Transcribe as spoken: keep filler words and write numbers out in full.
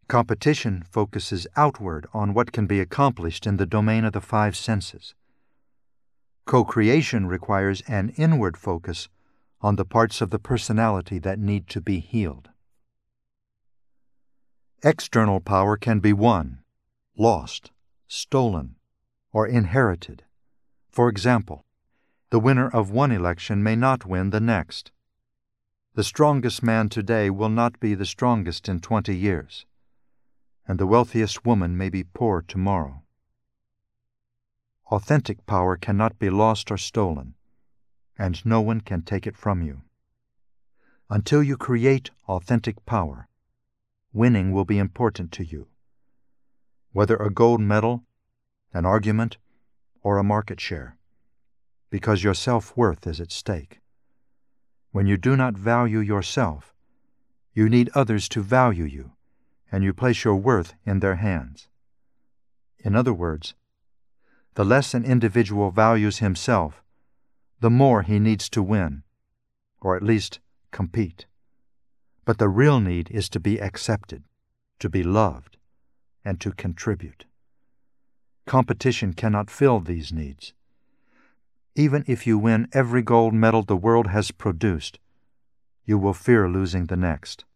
Competition focuses outward on what can be accomplished in the domain of the five senses. Co-creation requires an inward focus on the parts of the personality that need to be healed. External power can be won, lost, stolen, or inherited. For example, the winner of one election may not win the next. The strongest man today will not be the strongest in twenty years, and the wealthiest woman may be poor tomorrow. Authentic power cannot be lost or stolen, and no one can take it from you. Until you create authentic power, winning will be important to you, whether a gold medal, an argument, or a market share, because your self-worth is at stake. When you do not value yourself, you need others to value you, and you place your worth in their hands. In other words, the less an individual values himself, the more he needs to win, or at least compete. But the real need is to be accepted, to be loved, and to contribute. Competition cannot fill these needs. Even if you win every gold medal the world has produced, you will fear losing the next.